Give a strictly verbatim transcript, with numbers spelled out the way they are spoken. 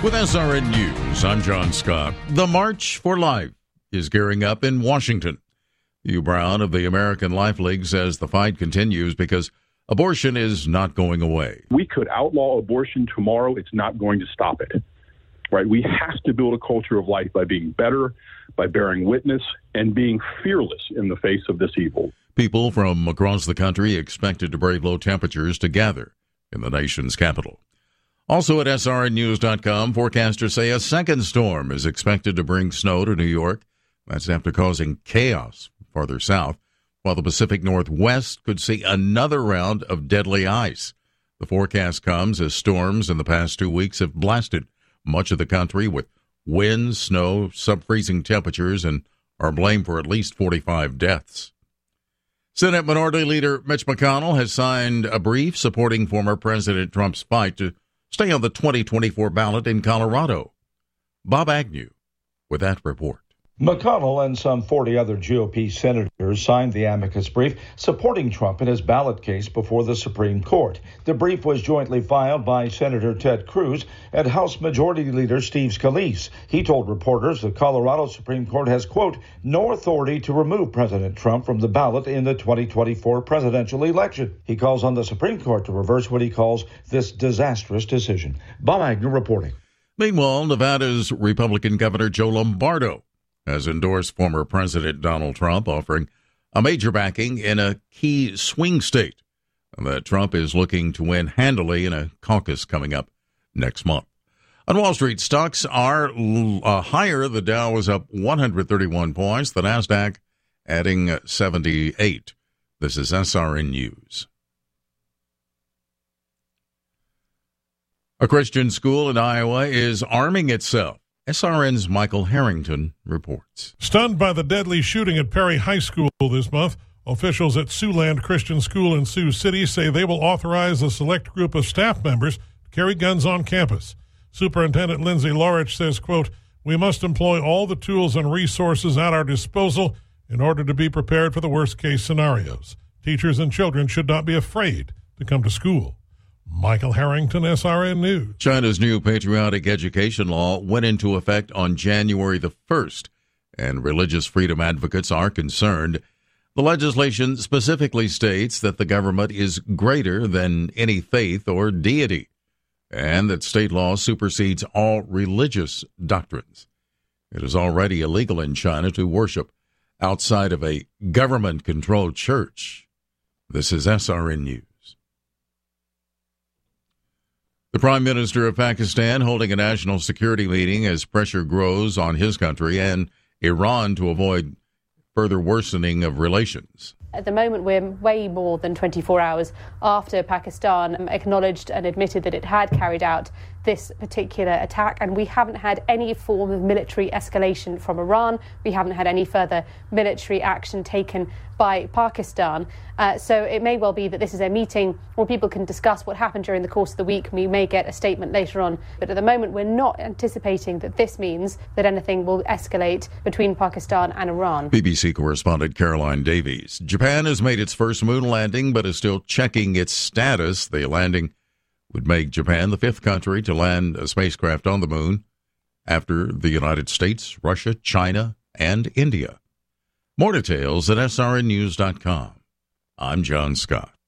With S R N News, I'm John Scott. The March for Life is gearing up in Washington. Hugh Brown of the American Life League says the fight continues because abortion is not going away. We could outlaw abortion tomorrow. It's not going to stop it, right? We have to build a culture of life by being better, by bearing witness, and being fearless in the face of this evil. People from across the country expected to brave low temperatures to gather in the nation's capital. Also at S R N news dot com, forecasters say a second storm is expected to bring snow to New York. That's after causing chaos farther south, while the Pacific Northwest could see another round of deadly ice. The forecast comes as storms in the past two weeks have blasted much of the country with winds, snow, sub-freezing temperatures, and are blamed for at least forty-five deaths. Senate Minority Leader Mitch McConnell has signed a brief supporting former President Trump's fight to stay on the twenty twenty-four ballot in Colorado. Bob Agnew with that report. McConnell and some forty other G O P senators signed the amicus brief supporting Trump in his ballot case before the Supreme Court. The brief was jointly filed by Senator Ted Cruz and House Majority Leader Steve Scalise. He told reporters the Colorado Supreme Court has, quote, no authority to remove President Trump from the ballot in the twenty twenty-four presidential election. He calls on the Supreme Court to reverse what he calls this disastrous decision. Bob Agnew reporting. Meanwhile, Nevada's Republican Governor Joe Lombardo has endorsed former President Donald Trump, offering a major backing in a key swing state that Trump is looking to win handily in a caucus coming up next month. On Wall Street, stocks are uh, higher. The Dow was up one hundred thirty-one points, the NASDAQ adding seventy-eight. This is S R N News. A Christian school in Iowa is arming itself. S R N's Michael Harrington reports. Stunned by the deadly shooting at Perry High School this month, officials at Siouxland Christian School in Sioux City say they will authorize a select group of staff members to carry guns on campus. Superintendent Lindsay Lorich says, quote, we must employ all the tools and resources at our disposal in order to be prepared for the worst-case scenarios. Teachers and children should not be afraid to come to school. Michael Harrington, S R N News. China's new patriotic education law went into effect on January the first, and religious freedom advocates are concerned. The legislation specifically states that the government is greater than any faith or deity, and that state law supersedes all religious doctrines. It is already illegal in China to worship outside of a government-controlled church. This is S R N News. The Prime Minister of Pakistan holding a national security meeting as pressure grows on his country and Iran to avoid further worsening of relations. At the moment, we're way more than twenty-four hours after Pakistan acknowledged and admitted that it had carried out this particular attack, and we haven't had any form of military escalation from Iran. We haven't had any further military action taken by Pakistan. Uh, so it may well be that this is a meeting where people can discuss what happened during the course of the week. We may get a statement later on. But at the moment, we're not anticipating that this means that anything will escalate between Pakistan and Iran. B B C correspondent Caroline Davies. Japan has made its first moon landing, but is still checking its status. The landing would make Japan the fifth country to land a spacecraft on the moon after the United States, Russia, China, and India. More details at S R N news dot com. I'm John Scott.